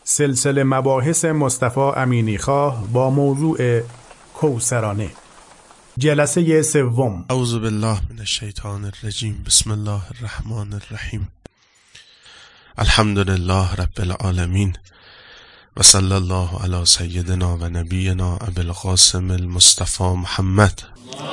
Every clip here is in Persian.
سلسله مباحث مصطفی امینیخواه با موضوع کوثرانه، جلسه سوم. اعوذ بالله من الشیطان الرجیم. بسم الله الرحمن الرحیم. الحمد لله رب العالمین و صلی الله علی سیدنا و نبینا ابی القاسم المصطفى محمد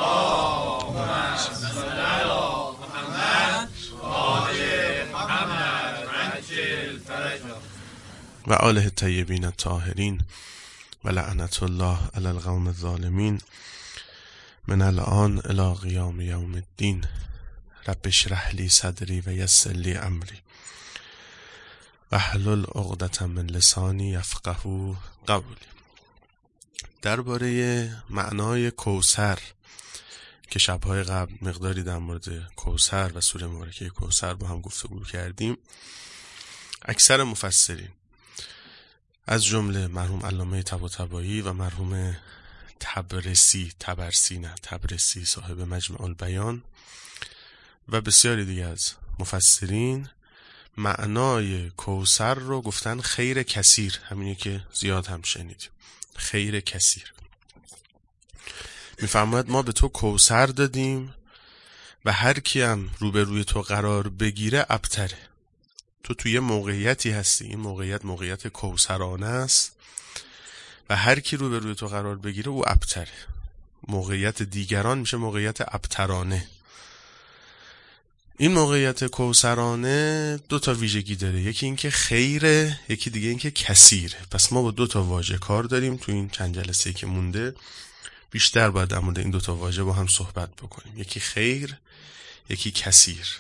و آله الطیبین الطاهرین و لعنت الله علی القوم الظالمین من الان الی قیام یوم الدین. رب اشرح لی صدری و یسر لی امری واحلل عقدة من لسانی یفقهوا قولی. درباره معنای کوثر که شب‌های قبل مقداری در مورد کوثر و سوره مبارکه کوثر با هم گفتگو کردیم، اکثر مفسرین از جمله مرحوم علامه طباطبایی و مرحوم تبرسی صاحب مجمع البیان و بسیاری دیگه از مفسرین معنای کوثر رو گفتن خیر کثیر، همینی که زیاد هم شنیدیم، خیر کثیر. میفرماید ما به تو کوثر دادیم و هر کی هم روبروی تو قرار بگیره ابتره. تو توی موقعیتی هستی، این موقعیت کوثرانه است و هر کی روبروی تو قرار بگیره او ابتره. موقعیت دیگران میشه موقعیت ابترانه. این موقعیت کوثرانه دو تا ویژگی داره، یکی این که خیره، یکی دیگه این که کثیره. پس ما با دو تا واژه کار داریم. تو این چند جلسه‌ای که مونده بیشتر باید در مورد این دو تا واژه با هم صحبت بکنیم، یکی خیر، یکی کثیر.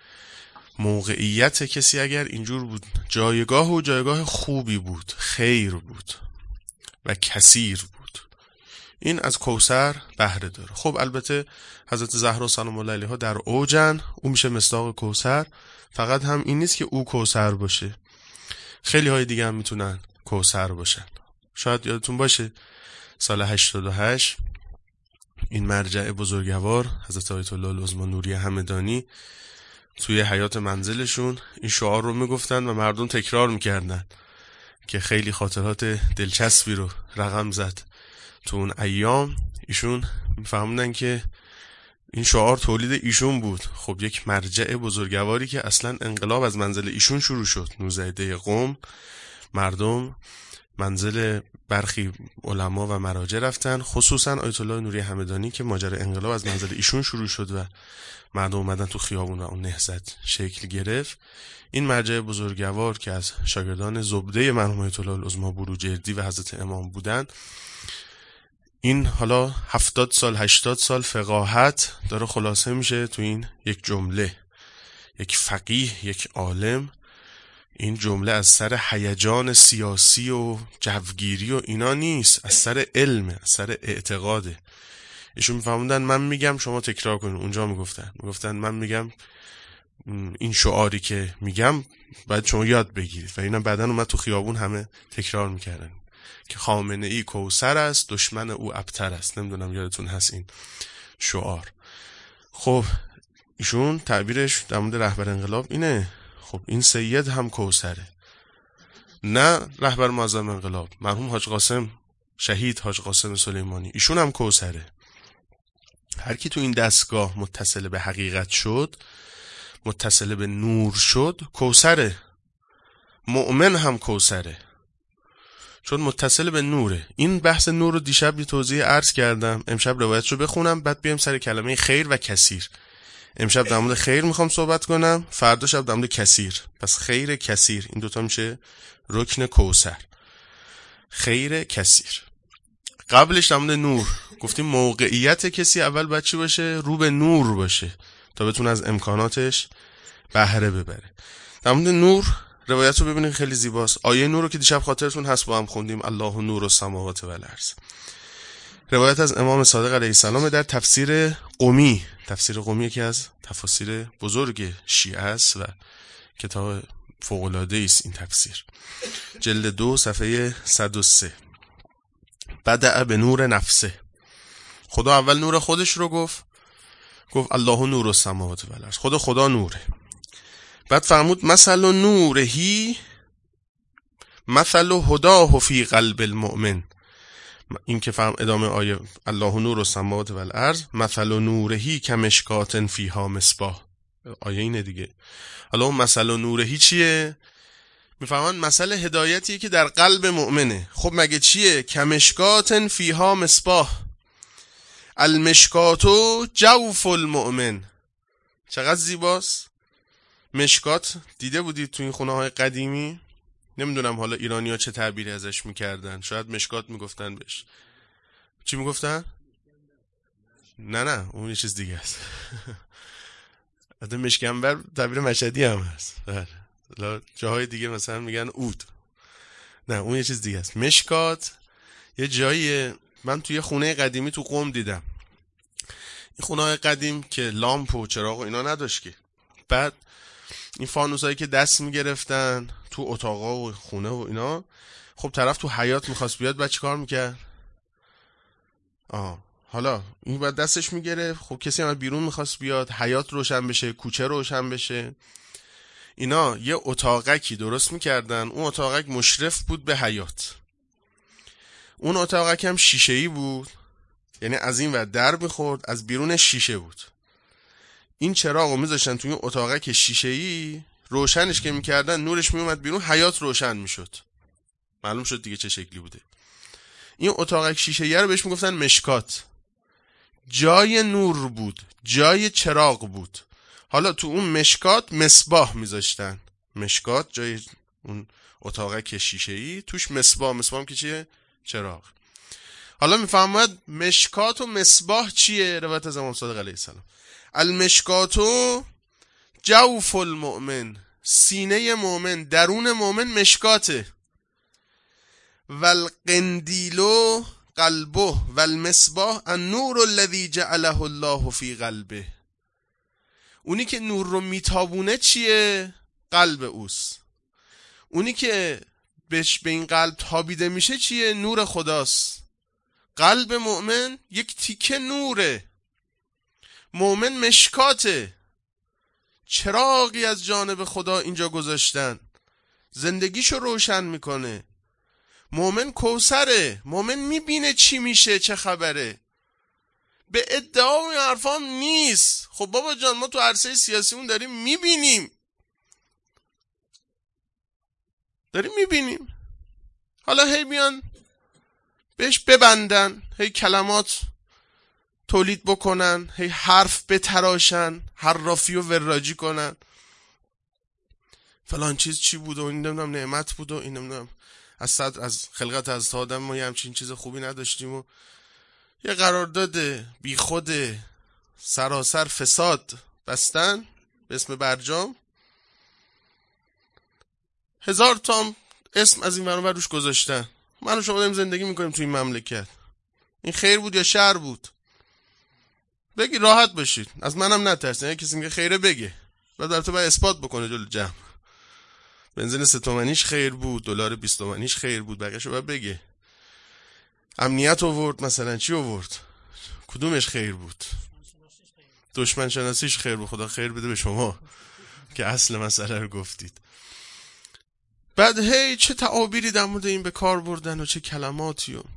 موقعیت کسی اگر اینجور بود، جایگاه خوبی بود، خیر بود و کثیر بود، این از کوثر بهره داره. خب البته حضرت زهرا سلام الله علیها در اوجن، او میشه مصداق کوثر. فقط هم این نیست که او کوثر باشه، خیلی های دیگه هم میتونن کوثر باشن. شاید یادتون باشه سال 88 این مرجع بزرگوار حضرت آیت الله العظمی نوریه همدانی توی حیات منزلشون این شعار رو میگفتن و مردم تکرار میکردن که خیلی خاطرات دلچسبی رو رقم زد تو اون ایام. ایشون میفهموندن که این شعار تولید ایشون بود. خب یک مرجع بزرگواری که اصلا انقلاب از منزل ایشون شروع شد. 19 قم مردم منزل برخی علما و مراجع رفتن، خصوصا آیت الله نوریه همدانی که ماجرا انقلاب از منزل ایشون شروع شد و مردم اومدن تو خیابون و اون نهضت شکل گرفت. این مرجع بزرگوار که از شاگردان زبده مرحوم آیت الله العظمی بروجردی و حضرت امام بودن، این حالا 70 سال 80 سال فقاهت داره خلاصه میشه تو این یک جمله. یک فقیه، یک عالم، این جمله از سر هیجان سیاسی و جوگیری و اینا نیست، از سر علم، از سر اعتقاده. ایشون میفهموندن من میگم شما تکرار کنید. اونجا میگفتن من میگم این شعاری که میگم باید شما یاد بگیرید و اینا بعدن اومد تو خیابون همه تکرار میکردن که خامنه ای کوثر است، دشمن او ابتر است. نمیدونم یادتون هست این شعار. خب ایشون تعبیرش در مورد رهبر انقلاب اینه. خب این سید هم کوثره، نه رهبر معظم انقلاب مرحوم حاج قاسم، شهید حاج قاسم سلیمانی، ایشون هم کوثره. هر کی تو این دستگاه متصل به حقیقت شد، متصل به نور شد، کوثره. مؤمن هم کوثره چون متصل به نوره. این بحث نور رو دیشب یه توضیح عرض کردم، امشب روایت رو بخونم بعد بیام سر کلمه خیر و کثیر. امشب در مورد خیر میخوام صحبت کنم، فردا شب در مورد کثیر. پس خیر کثیر این دوتا میشه رکن کوثر. خیر کثیر. قبلش در مورد نور گفتیم موقعیت کسی اول باید چی باشه؟ رو به نور باشه تا بتونه از امکاناتش بهره ببره. در مورد نور روایت رو ببینید خیلی زیباست. آیه نور رو که دیشب خاطرتون هست با هم خوندیم، الله نور السماوات و الارض. روایت از امام صادق علیه السلام در تفسیر قمی. تفسیر قمی یکی از تفاسیر بزرگ شیعه است و کتاب فوق‌العاده است. این تفسیر جلد 2 صفحه 103. بدأ به نور نفسه. خدا اول نور خودش رو گفت الله نور السماوات و الارض. خدا نوره. بعد فرمود مثل نورهی مثل هداه فی قلب المؤمن. این که فهم ادامه آیه الله نور السماوات و الارض مثل نورهی کمشکات فیها مصباح، آیه اینه دیگه. حالا اون مثل نورهی چیه؟ میفهمن مثل هدایتی که در قلب مؤمنه. خب مگه چیه؟ کمشکات فیها مصباح، المشکاتو جوف المؤمن. چقدر زیباست. مشکات دیده بودید تو این خونه های قدیمی؟ نمیدونم حالا ایرانی ها چه تعبیری ازش میکردن، شاید مشکات میگفتن بهش. چی میگفتن؟ نه اون یه چیز دیگه است. حتی مشکنبر تعبیر مشهدی هم هست. جاهای دیگه مثلا میگن عود. نه اون یه چیز دیگه است. مشکات یه جاییه. من توی خونه قدیمی تو قم دیدم. این خونه های قدیم که لامپ و چراغ و اینا نداشت که، بعد این فانوسایی که دست میگرفتن تو اتاقا و خونه و اینا، خب طرف تو حیاط میخواست بیاد بعد چیکار میکرد؟ حالا این بعد دستش میگرفت، خب کسی هم بیرون میخواست بیاد، حیاط روشن بشه، کوچه روشن بشه، اینا یه اتاقکی درست میکردن. اون اتاقک مشرف بود به حیاط. اون اتاقک هم شیشه‌ای بود، یعنی از این ور در میخورد، از بیرون شیشه بود. این چراغو میذاشتن توی اتاقک شیشه‌ای، روشنش که میکردن نورش میومد بیرون، حیاط روشن میشد. معلوم شد دیگه چه شکلی بوده. این اتاقک شیشه‌ای رو بهش میگفتن مشکات. جای نور بود، جای چراغ بود. حالا تو اون مشکات مصباح میذاشتن. مشکات جای اون اتاقک شیشه‌ای، توش مصباح. مصباح که چیه؟ چراغ. حالا میفهمید مشکات و مصباح چیه؟ روایت از امام صادق علیه السلام، المشکاتو جوف المؤمن، سینه مؤمن، درون مؤمن مشکاته. والقندیلو قلبه والمصباح النور الذي جعله الله فی قلبه. اونی که نور رو میتابونه چیه؟ قلب اوست. اونی که به این قلب تابیده میشه چیه؟ نور خداست. قلب مؤمن یک تیکه نوره. مؤمن مشکاته، چراغی از جانب خدا اینجا گذاشتن، زندگیشو روشن میکنه. مؤمن کوثره، مؤمن میبینه چی میشه، چه خبره. به ادعا و حرفام نیست. خب بابا جان ما تو عرصه سیاسیمون داریم میبینیم. حالا هی بیان بهش ببندن، هی کلمات تولید بکنن، هی حرف بتراشن، حرافی و وراجی کنن، فلان چیز چی بود و این نمیدونم نعمت بود و این نمیدونم از خلقت از آدم ما یه همچین چیز خوبی نداشتیم و یه قرارداد بی خود سراسر فساد بستن به اسم برجام. 1000 تا اسم از این ور روش گذاشتن. من و شما داریم زندگی میکنیم تو این مملکت. این خیر بود یا شر بود؟ بگی راحت باشید، از منم نترسین. اگه کسی میگه خیره بگه، بعد البته باید اثبات بکنه جلو جمع. بنزین 3 تومنیش خیر بود، دلار 20 تومنیش خیر بود، بقیه‌شو باید بگه. امنیت آورد مثلا، چی آورد؟ کدومش خیر بود؟ دشمن شناسیش خیر بود. خدا خیر بده به شما که اصل مسئله رو گفتید. بعد هی چه تعابیری در مورد این به کار بردن و چه کلماتی و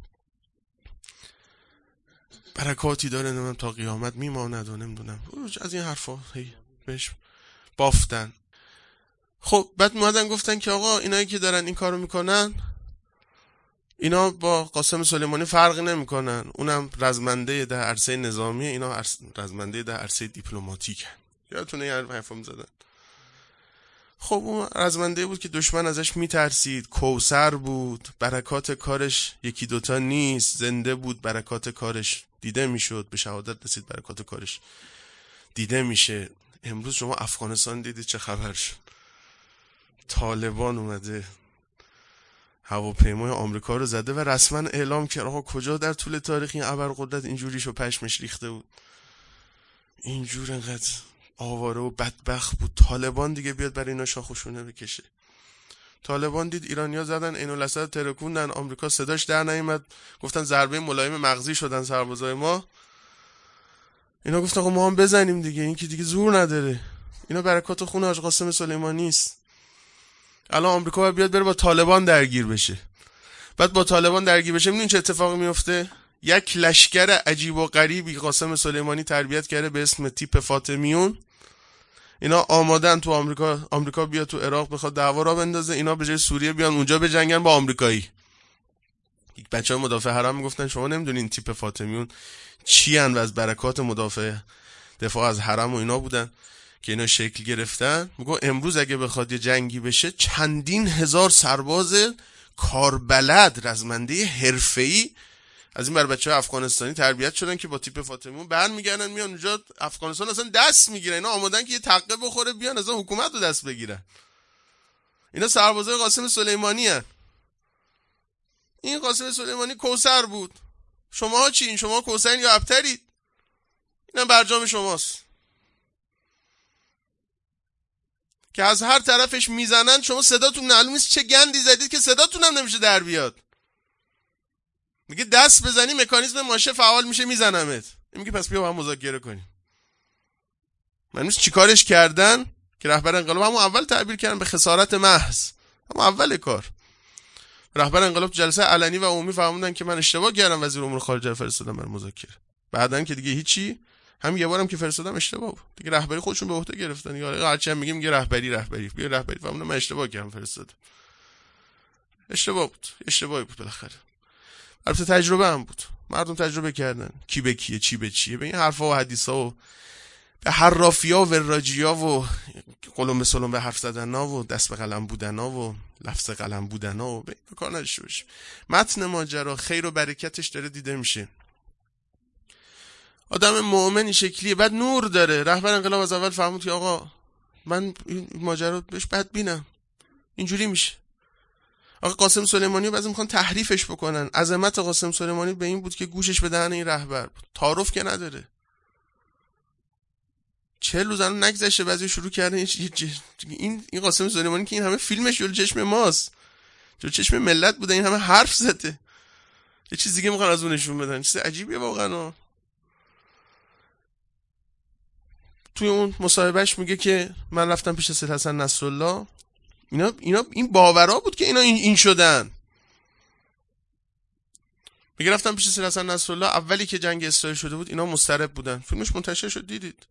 برکاتی داره نمیدونم تا قیامت میماند و نمیدونم از این حرفا هی بهش بافتن. خب بعد اومدن گفتن که آقا اینایی که دارن این کارو میکنن اینا با قاسم سلیمانی فرق نمیکنن، اونم رزمنده در عرصه نظامی، اینا رزمنده در عرصه دیپلماتیکن. یادتونه این حرفا میزدن؟ خب اون رزمنده بود که دشمن ازش میترسید، کوثر بود، برکات کارش یکی دوتا نیست، زنده بود، برکات کارش دیده میشد، به شهادت رسید، برکات کارش دیده میشه. امروز شما افغانستان دیدید چه خبر شد؟ طالبان اومده هواپیمای آمریکا رو زده و رسما اعلام کرد آقا کجا در طول تاریخ این ابرقدرت اینجوریشو پشمش ریخته بود، اینجور انقدر آواره و بدبخت بود. طالبان دیگه بیاد برای اینا شاخوشونه بکشه. طالبان دید ایرانیا زدن عین الاسد ترکوندن، آمریکا صداش در نیامد، گفتن ضربه ملایم مغزی شدن سربازای ما. اینا گفتن آقا ما هم بزنیم دیگه، این که دیگه زور نداره. اینا برکات خون حاج قاسم سلیمانی است. الان آمریکا باید بیاد بره با طالبان درگیر بشه. بعد با طالبان درگیر بشه میدونین چه اتفاقی میفته؟ یک لشکر عجیب و غریبی قاسم سلیمانی تربیت کرده به اسم تیپ فاطمیون. اینا آمادن تو آمریکا بیاد تو عراق بخواد دعوا را بندازه، اینا به جای سوریه بیان اونجا بجنگن با آمریکایی. یک بچه‌ها مدافع حرم میگفتن شما نمیدونین تیپ فاطمیون چی ان و از برکات دفاع از حرم و اینا بودن که اینا شکل گرفتن. میگه امروز اگه بخواد یه جنگی بشه چندین هزار سرباز کاربلد رزمنده حرفه‌ای از این بر بچه‌ها افغانستانی تربیت شدن که با تیپ فاطمیون برمیگردن میان اونجا افغانستان اصلا دست میگیرن. اینا آمادن که یه تقه بخوره بیان از حکومت رو دست بگیرن. اینا سربازای قاسم سلیمانی هن. این قاسم سلیمانی کوثر بود. شماها چین؟ شما کوثرین یا ابترید؟ اینم برجام شماست که از هر طرفش میزنن. شما صداتون معلوم نیست چه گندی زدید که صداتون هم نمیشه در بیاد. میگه دست بزنی مکانیزم ماشه فعال میشه میزنمت. این میگه پس بیا با هم مذاکره کنیم. معلوم نیست چیکارش کردن که رهبر انقلاب همون اول تعبیر کردن به خسارت محض. همون اول کار رهبر انقلاب جلسه علنی و عمومی فهمیدن که من اشتباه کردم، وزیر امور خارجه فرستادم برای مذاکره. بعدن که دیگه هیچی، هم یه بارم که فرستادم اشتباه بود دیگه. رهبری خودشون به عهده گرفتن دیگه. هرچی هم میگه رهبری بیا رهبری فهمیدم من اشتباه کردم فرستادم. اشتباهی بود بالاخره. البته تجربه هم بود. مردم تجربه کردن کی به کیه چی به چیه. به این حرفا و حدیثا و به حرافیا و وراجیا و قلم به سلم به حرف زدنا و دست به قلم بودنا و لفظ قلم بودنا و به کار نداشته باشیم. متن ماجرا خیر و برکتش داره دیده میشه. آدم مؤمن شکلیه، بعد نور داره. رهبر انقلاب از اول فهمید که آقا من این ماجرا بهش بدبینم، اینجوری میشه. آقا قاسم سلیمانی رو بعضی میخوان تحریفش بکنن. عظمت قاسم سلیمانی به این بود که گوشش به دهن این رهبر بود. تعارف که نداره. 40 روز الان نگذشته بعضی شروع کردن این قاسم سلیمانی که این همه فیلمش جلوی چشم ماست، جلوی چشم ملت بوده، این همه حرف زده، یه چیز دیگه میخوان از اون نشون بدن. چیز عجیبیه واقعا. توی اون مصاحبهش میگه که من رفتم پیش سید حسن نصرالله. اینا این باورا بود که اینا این شدن. میگه رفتم پیش سید حسن نصرالله اولی که جنگ اسرائیل شده بود، اینا مضطرب بودن. فیلمش منتشر شد دیدید.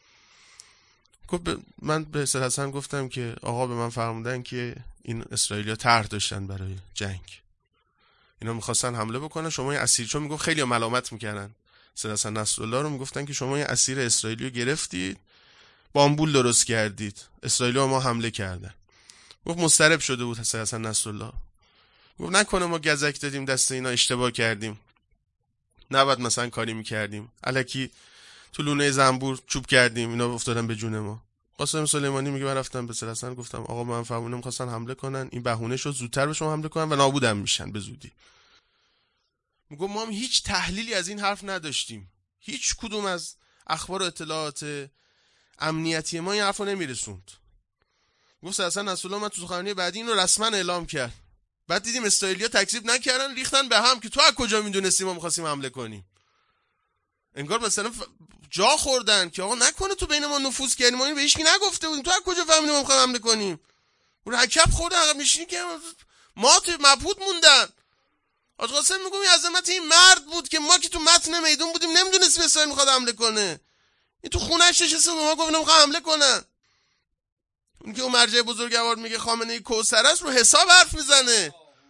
من به سید حسن گفتم که آقا به من فرمودن که این اسرائیلی‌ها طرح داشتن برای جنگ، اینا میخواستن حمله بکنن، شما یه اسیر، چون میگم خیلی ملامت میکردن سید حسن نصرالله رو، میگفتن که شما یه اسیر اسرائیلی رو گرفتید، بامبول درست کردید، اسرائیلی‌ها ما حمله کردن. گفت مضطرب شده بود سید حسن نصرالله. گفت نکنه ما گزک دادیم دست اینا، اشتباه کردیم، نباید مثلا کاری میکردیم، الکی تو لونه زنبور چوب کردیم، اینا افتادن به جون ما. قاسم سلیمانی میگه من رفتم به سید حسن گفتم آقا من فهمیدم خواستن حمله کنن، این بهونه شد زودتر به شما حمله کنن و نابودم میشن به زودی. میگم ما هم هیچ تحلیلی از این حرف نداشتیم، هیچ کدوم از اخبار و اطلاعات امنیتی ما این حرفو نمیرسوند. گفت سید حسن نصرالله من تو سخنرانی بعدی اینو رسما اعلام کرد. بعد دیدیم اسرائیلیا تکذیب نکردن، ریختن به هم که تو از کجا میدونستی ما می‌خواستیم حمله کنیم. انگار مثلا جا خوردن که آقا نکنه تو بین ما نفوذ کردیم، ما اینو به هیچ کی نگفته بودیم، تو از کجا فهمیدی ما می‌خوایم حمله کنیم؟ اون رکب خوردن عقب نشینی که ما تو مبهوت موندن. آقا قاسم میگم این عظمت این مرد بود که ما که تو متن میدون بودیم نمیدونستیم اسرائیل می‌خواد حمله کنه. این تو خونه‌اش نشسته به ما گفت نمی‌خوام حمله کنن. اون که اون مرجع بزرگوار میگه خامنه‌ای کوثر است، رو حساب حرف میزنه.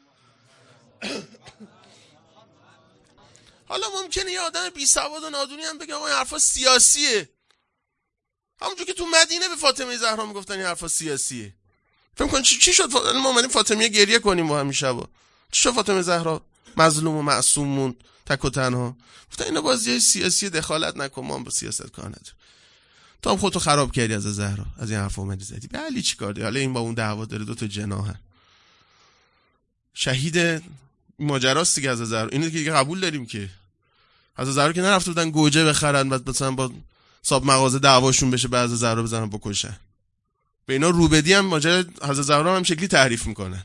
حالا ممکنه یه آدم بی سواد و نادونی هم بگه آقا این حرفا سیاسیه. همونجور که تو مدینه به فاطمه زهرا میگفتن این حرفا سیاسیه. فکر کن چی شد ما اومدیم فاطمیه گریه کنیم با همین شبا. چی شد فاطمه زهرا مظلوم و معصوم موند تک و تنها؟ گفتن اینا بازی سیاسی، دخالت نکن، ما با سیاست کار نداریم. تو هم خودتو خراب کردی از زهرا، از این حرفا اومدی زدی. به علی چیکار داری؟ حالا این با اون دعوا داره، دو تا جناحن. شهید ماجراست دیگه از زهرا. اینو دیگه قبول داریم که از زهرا که نرفته بودن گوجه بخرن بعد مثلا با صاحب مغازه دعواشون بشه بعد از زهرا بزنن بکشن. به اینا روبدی هم ماجرا از زهرا هم شکلی تعریف میکنن.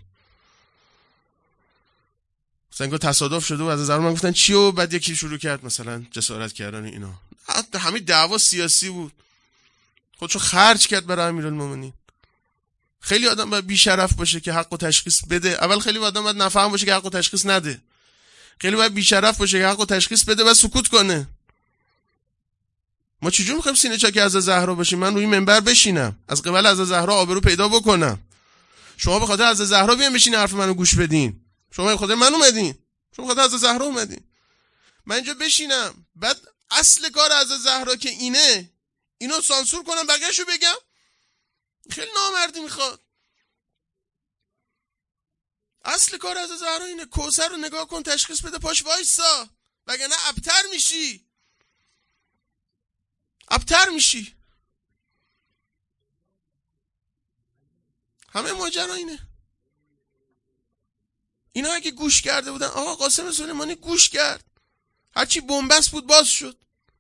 مثلا اینکه تصادف شده و از زهرا من گفتن چیو، بعد یکی شروع کرد مثلا جسارت کردن اینا. همین دعوا سیاسی بود. خودشو خرج کرد برای امیرالمومنین. خیلی آدم باید بی‌شرف باشه که حقو تشخیص بده. اول خیلی آدم باید نفهم باشه که حقو تشخیص نده. خیلی باید بی‌شرف باشه که حقو تشخیص بده و سکوت کنه. ما چجور می‌خوایم سینه چاک حضرت زهرا باشیم؟ من روی منبر بشینم، از قبل حضرت زهرا آبرو پیدا بکنم. شما به خاطر حضرت زهرا بیان بشین حرف منو گوش بدین. شما به خاطر من اومدین. شما به خاطر حضرت زهرا اومدین. من اینجا بشینم، بعد اصل کار حضرت زهرا که اینو سانسور کنم بقیه‌شو بگم؟ خیلی نامردی میخواد. اصل کار حضرت زهرا اینه. کوثر رو نگاه کن، تشخیص بده، پاش وایسا، وگرنه ابتر میشی. همه ماجرا اینه. اینا اگه گوش کرده بودن، آقا قاسم سلیمانی گوش کرد، هرچی بنبست بود باز شد.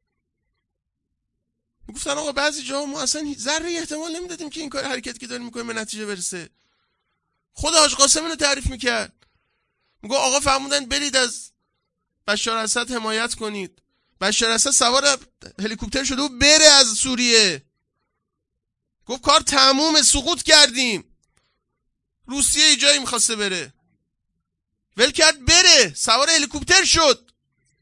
گفتن آقا بعضی جاها ما اصلا ذره احتمال نمیدادیم که این کار حرکتی که داریم میکنیم به نتیجه برسه. خود حاج قاسم اینو تعریف میکرد، میگه آقا فرمودن برید از بشار اسد حمایت کنید. بشار اسد سوار هلیکوپتر شده و بره از سوریه. گفت کار تمومه، سقوط کردیم. روسیه ای جایی میخواسته بره، ول کرد بره، سوار هلیکوپتر شد.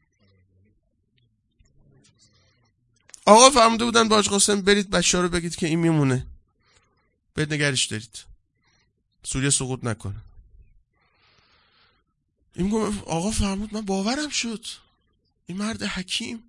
آقا فرموده بودن با حاج قاسم برید بشار رو بگید که این میمونه، برید نگرش دارید، سوریه سقوط نکنه. این میگم آقا فرمود، من باورم شد این مرد حکیم.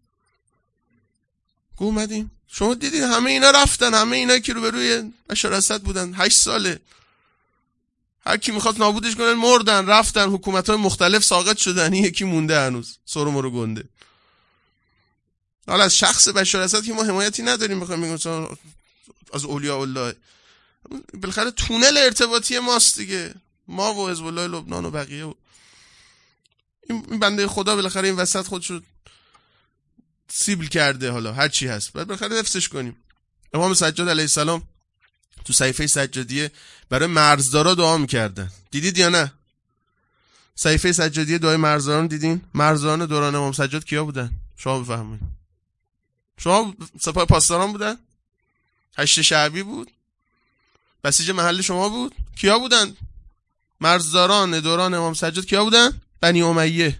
اومدیم شما دیدید همه اینا رفتن، همه اینا که رو به روی بشار اسد بودن 8 ساله، هر کی میخواد نابودش کنن مردن، رفتن، حکومت‌های مختلف ساقط شدن، یکی مونده هنوز سرو مرو گنده. حالا از شخص بشار اسد که ما حمایتی نداریم، بخوایم بگیم از اولیاء الله، بالاخره تونل ارتباطی ماست دیگه، ما و حزب الله لبنان و بقیه و این بنده خدا بالاخره این وسط خودشو سیبل کرده، حالا هر چی هست باید بالاخره حفظش کنیم. امام سجاد علیه السلام تو صحیفه سجادیه برای مرزدارا دعا میکردن، دیدید یا نه؟ صحیفه سجادیه دعای مرزداران دیدین؟ مرزداران دوران امام سجاد کیا بودن؟ شما بفهمید. شما سپاه پاسداران بودن؟ 8 شعبی بود؟ بسیج محل شما بود؟ کیا بودن؟ مرزداران دوران امام سجاد کیا بودن؟ بنی امیه.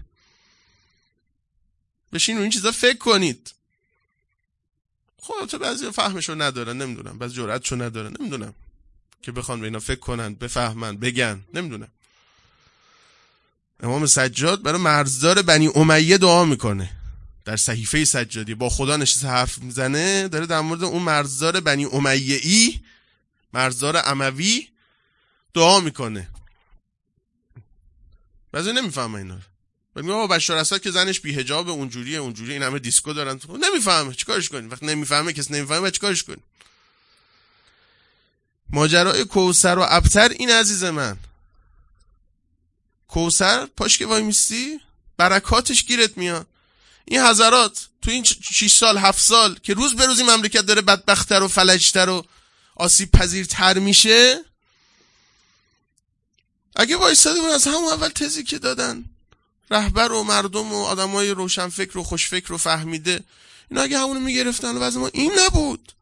بشین رو این چیزا فکر کنید. خب تو بعضی فهمشو ندارن، نمیدونم، بعضی جرأتشو ندارن، نمیدونم که بخوان به اینا فکر کنن، بفهمن، بگن، نمیدونم. امام سجاد برای مرزدار بنی امیه دعا میکنه در صحیفه سجادی، با خدا نشسته حرف میزنه، داره در مورد اون مرزدار بنی امیه ای، مرزدار اموی دعا میکنه. بعضی نمیفهمن اینا. بعد میگه آقا بشار اسد که زنش بی حجاب اونجوریه این همه دیسکو دارن، نمیفهمه، چیکارش کنیم؟ وقتی نمیفهمه، کس نمیفهمه، بعد چیکارش کنیم؟ ماجرای کوثر و ابتر این عزیز من. کوثر پاش که وای میستی برکاتش گیرت میاد. این حضرات تو این 6 سال 7 سال که روز به روز این مملکت داره بدبخت‌تر و فلج‌تر و آسیب پذیرتر میشه، اگه وایساده بود از همون اول تزی که دادن رهبر و مردم و آدمای روشنفکر و خوشفکر و فهمیده، اینا اگه همونو میگرفتن وضع ما این نبود.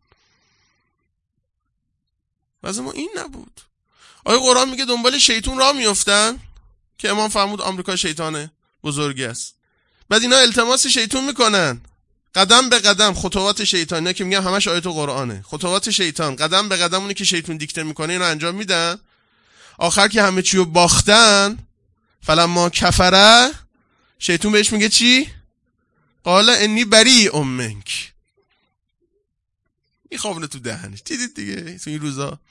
آیه قرآن میگه دنبال شیطون راه میافتن که امام فرمود آمریکا شیطان بزرگی است. بعد اینا التماس شیطون میکنن قدم به قدم، خطوات شیطان، اینا که میگم همش آیت قرآنه، خطوات شیطان قدم به قدم اونی که شیطون دیکته میکنه اینا انجام میدن. آخر که همه چیو باختن، فلما کفره، شیطون بهش میگه چی؟ قال انی بریء منک. میخوابونه تو دهنش. دیدید دیگه تو این روزا؟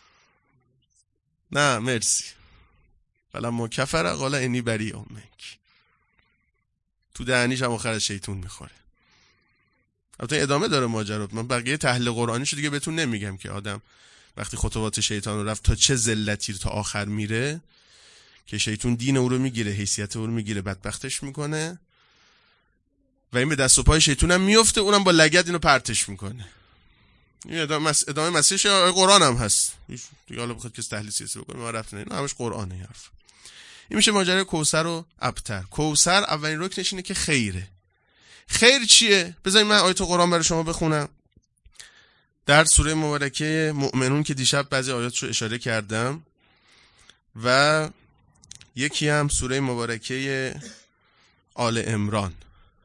نه مرسی. فلما کفره قال انی بریء منک. تو دهنیش هم آخر شیطون میخوره. البته ادامه داره ماجرا. من بقیه تحلیل قرآنیشو دیگه بهتون نمیگم که آدم وقتی خطوات شیطان رو رفت تا چه ذلتی تا آخر میره که شیطون دین او رو میگیره، حیثیت او رو میگیره، بدبختش میکنه و این به دست و پای شیطون هم میفته، اونم با لگد اینو پرتش میکنه. این ادامه مسیحش قرآن هم هست دیگه. حالا بخواد کسی تحلیل سیاسی بکنه ما رفت نه، همش قرآنه حرف. این میشه ماجرای کوثر و ابتر. کوثر اولین رکنش اینه که خیره. خیر چیه؟ بذارید من آیت قرآن برای شما بخونم. در سوره مبارکه مؤمنون که دیشب بعضی آیات رو اشاره کردم و یکی هم سوره مبارکه آل عمران،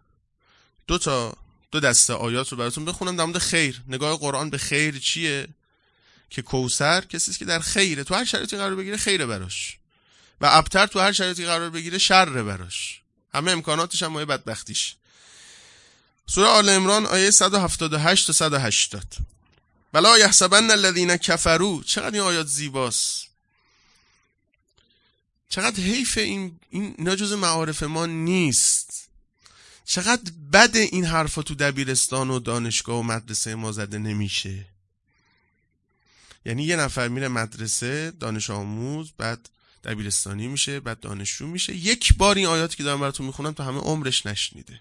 دو دسته آیات رو براتون بخونم در مورد خیر. نگاه قرآن به خیر چیه؟ که کوثر کسی است که در خیره، تو هر شرایطی قرار بگیره خیره براش، و ابتر تو هر شرایطی قرار بگیره شره براش، همه امکاناتش هم بدبختیش. سوره آل عمران آیه 178 تا 180. ولا یحسبن الذین کفروا. چقدر این آیات زیباست، چقدر حیف اینا جز معارف ما نیست. چقدر بد این حرفا تو دبیرستان و دانشگاه و مدرسه ما زده نمیشه. یعنی یه نفر میره مدرسه دانش آموز، بعد دبیرستانی میشه، بعد دانشجو میشه، یک بار این آیاتی که دارم براتون میخونم تا همه عمرش نشنیده.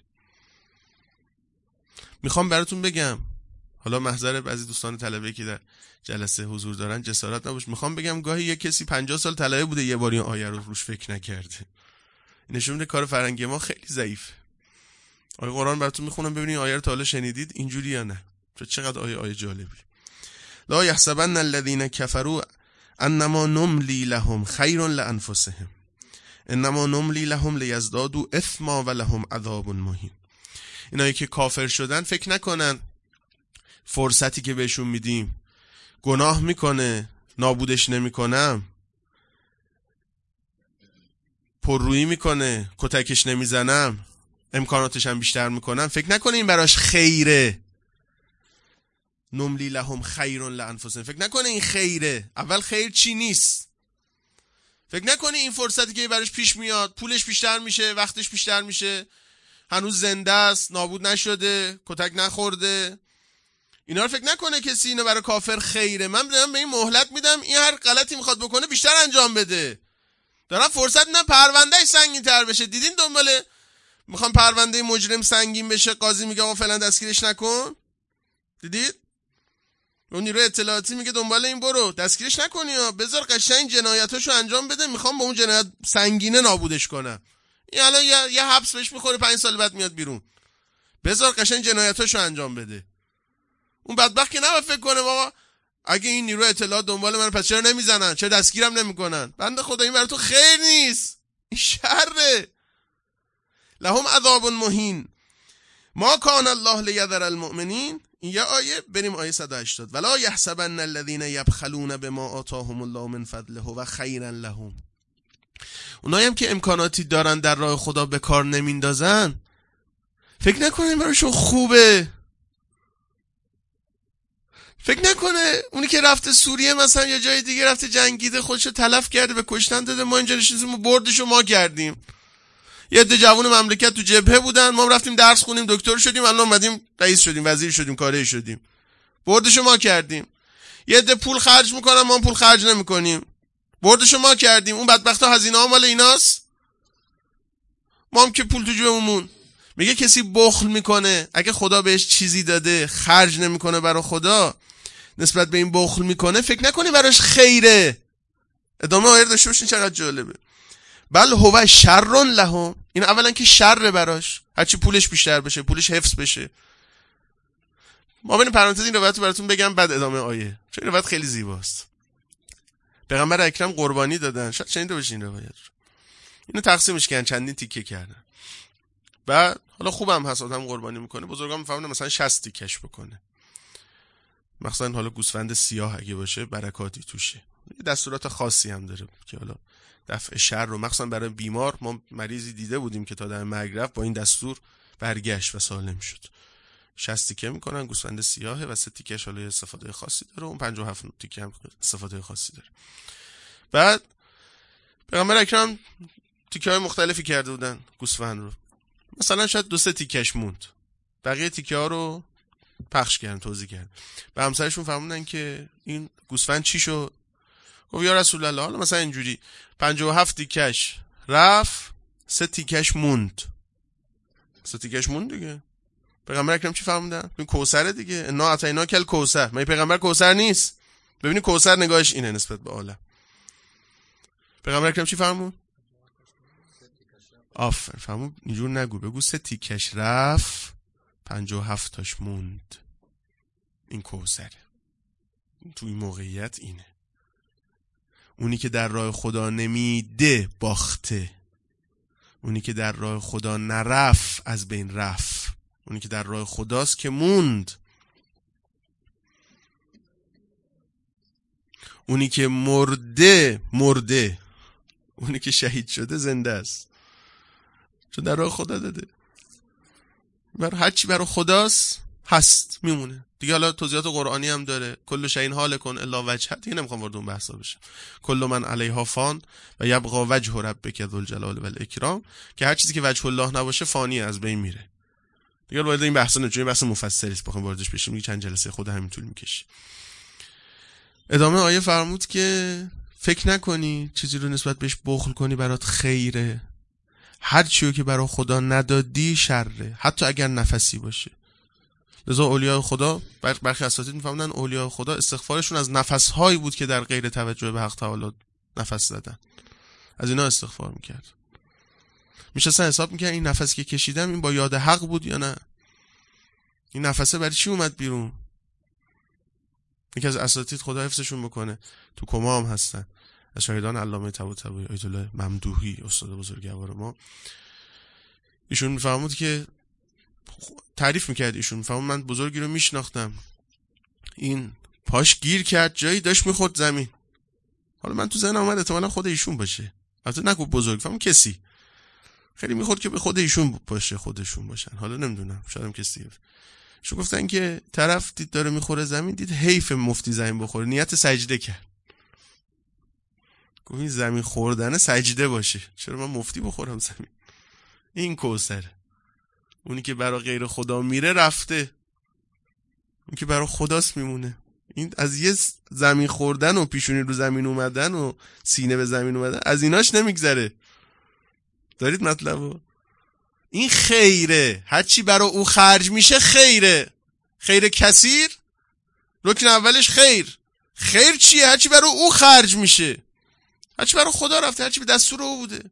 میخوام براتون بگم، حالا محضر بعضی دوستان طلبه که در جلسه حضور دارن جسارت نباشه، میخوام بگم گاهی یک کسی 50 سال طلبه بوده یه بار این آیه رو روش فکر نکرده. نشون میده کار فرنگی ما خیلی ضعیفه. آیه قرآن براتون میخونم ببینید آیه رو تا حالا شنیدید اینجوری یا نه. چقدر آیه جالبی. لا یحسبن الذین کفروا انما نملی لهم خیر لانفسهم انما نملی لهم لیزدادوا اثما ولهم عذاب مهین. اینایی که کافر شدن فکر نکنن فرصتی که بهشون میدیم گناه میکنه نابودش نمیکنم، پررویی میکنه کتکش نمیزنم، امکاناتش هم بیشتر میکنم، فکر نکنه این براش خیره. نملی لهم خیر لانفسهم، فکر نکنه این خیره. اول خیر چی نیست. فکر نکنه این فرصتی که براش پیش میاد پولش بیشتر میشه، وقتش بیشتر میشه، هنوز زنده است، نابود نشده، کتک نخورده، اینا رو فکر نکنه کسی اینو برای کافر خیره. من دارم به این مهلت میدم این هر غلطی میخواد بکنه بیشتر انجام بده. دارم فرصت میدم پروندهش سنگین تر بشه. دیدین دنباله میخوام پرونده مجرم سنگین بشه، قاضی میگه آقا فعلا دستگیرش نکن؟ دیدید؟ اون نیروی اطلاعاتی میگه دنبال این برو، دستگیرش نکنی ها، بذار قشنگ جنایتاشو انجام بده، میخوام با اون جنایت سنگینه نابودش کنم. این الان یه حبس بهش میخوره 5 سال بعد میاد بیرون. بذار قشنگ جنایتاشو انجام بده. اون بدبخت که نباید فکر کنه بابا اگه این نیروی اطلاعات دنبال من پس چرا نمیزنن، چرا دستگیرم نمیکنن؟ بنده خدا این برای تو خیر نیست، این شره. لهم عذاب مهین ما کان الله لیذر المؤمنین. این یه آیه. بریم آیه 180. ولا یحسبن الذین یبخلون بما آتاهم الله من فضله و خیرا لهم. اونایی هم که امکاناتی دارن در راه خدا به کار نمیندازن فکر نکنه براشون خوبه. فکر نکنه اونی که رفته سوریه مثلا یا جای دیگه رفته جنگیده خودشو تلف کرده به کشتن داده، ما اینجا نشستیم بردشو ما کردیم. یه عده جوون مملکت تو جبهه بودن، ما رفتیم درس خونیم دکتر شدیم، الان اومدیم رئیس شدیم وزیر شدیم کاری شدیم، بردشو ما کردیم. یه عده پول خرج میکنن ما پول خرج نمیکنیم، بردشو ما کردیم. اون بدبختا هزینه ها مال ایناست، ما هم که پول تو جیبمون. میگه کسی بخل میکنه اگه خدا بهش چیزی داده خرج نمیکنه برای خدا، نسبت به این بخل میکنه، فکر نکنی براش خیره. ادامه آیه داشته باشین چقدر جالبه. بل هو شر لهم. این اولا که شر براش، هرچی پولش بیشتر بشه پولش حفظ بشه. ما بین پرانتز این روایت رو براتون بگم بعد ادامه آیه، چون این روایت خیلی زیباست. پیغمبر اکرم قربانی دادن، شاید شنیده باشین روایت رو. اینو تقسیمش کردن چندین تیکه کردن. بعد حالا خوبم هست آدم قربانی میکنه، بزرگان میفهمن مثلا 60 تیکش بکنه. مثلا حالا گوسفند سیاه اگه باشه برکاتی توشه. یه دستورات خاصی هم داره که حالا دفع شر رو مخصوصا برای بیمار، ما مریضی دیده بودیم که تا در مرگ رفت با این دستور برگشت و سالم شد. 60 تیکه میکنن، گوسفند سیاهه و 3 تیکش حالا استفاده خاصی داره، اون 57 تیکه هم استفاده خاصی داره. بعد پیغمبر اکرم تیکه های مختلفی کرده بودن گوسفند رو، مثلا شاید 2-3 تیکش موند، بقیه تیکه ها رو پخش کردن توزیع کردن. به همسرشون فهموندن که این گوسفند چی شد؟ گفت یا رسول الله حالا مثلا اینجوری 57 تیکش رفت 3 تیکش موند. 3 تیکش موند دیگه. پیغمبر اکرم چی فهموندن؟ این کوثر دیگه، انا اعطینا کل کوثر. مگه پیغمبر کوثر نیست؟ ببینید کوثر نگاهش اینه نسبت به عالم. پیغمبر اکرم چی فهموند؟ آفر فهمون اینجور نگو، بگو 3 تیکش رفت 57 تاش موند. این کوثره. تو این موقعیت اینه. اونی که در راه خدا نمیده باخته، اونی که در راه خدا نرفت از بین رفت، اونی که در راه خداست که موند، اونی که مرده، اونی که شهید شده زنده است، چون در راه خدا داده. هر چی برای خداست هست میمونه دیگه. حالا توضیحات قرآنی هم داره، کل شیء هالک الا وجهه، دیگه نمیخوام وارد اون بحثا بشم. کل من علیها فان و یبقی وجه ربک ذو الجلال والاکرام، که هر چیزی که وجه الله نباشه فانی، از بین میره. دیگه وارد این بحثا نمیشیم، بحث مفصلی است، بخوام واردش بشیم دیگه چند جلسه خود همین طول میکشه. ادامه آیه فرمود که فکر نکنی چیزی رو نسبت بهش بخل کنی برات خیره، هر چیو که برای خدا ندادی شره، حتی اگر نفسی باشه. لذا اولیاء خدا، برخی اساتید میفهمدن اولیاء خدا استغفارشون از نفسهایی بود که در غیر توجه به حق تعالی نفس زدن، از اینا استغفار میکرد. میشه حساب میکرد این نفسی که کشیدم این با یاد حق بود یا نه، این نفسه برای چی اومد بیرون. یکی از اساتید خدا حفظشون بکنه تو کما هم هستن، از شاهدان علامه طباطبایی آیت الله ممدوحی استاد بزرگوار ما، ایشون میفهمود که تعریف میکرد، ایشون میفهمود من بزرگی رو میشناختم، این پاش گیر کرد جایی داشت میخورد زمین. حالا من تو ذهنم اومد احتمالاً خود ایشون باشه، البته نگو بزرگ، فهمم کسی خیلی میخورد که به خود ایشون باشه، خودشون باشن، حالا نمیدونم شاید هم کسی. شو گفتن که طرف دید داره میخوره زمین، دید حیف مفتی زمین بخوره، نیت سجده کرد. گفت این زمین خوردن سجده باشه، چرا من مفتی بخورم زمین؟ این کوثره. اونی که برای غیر خدا میره رفته، اون که برای خداست میمونه. این از یه زمین خوردن و پیشونی رو زمین اومدن و سینه به زمین اومدن از ایناش نمیگذره. دارید مطلبو؟ این خیره، هرچی برای او خرج میشه خیره. خیر کثیر رکن اولش خیر. خیر چیه؟ هرچی برای او خرج میشه، هرچی برای خدا رفته، هرچی به دستور او بوده.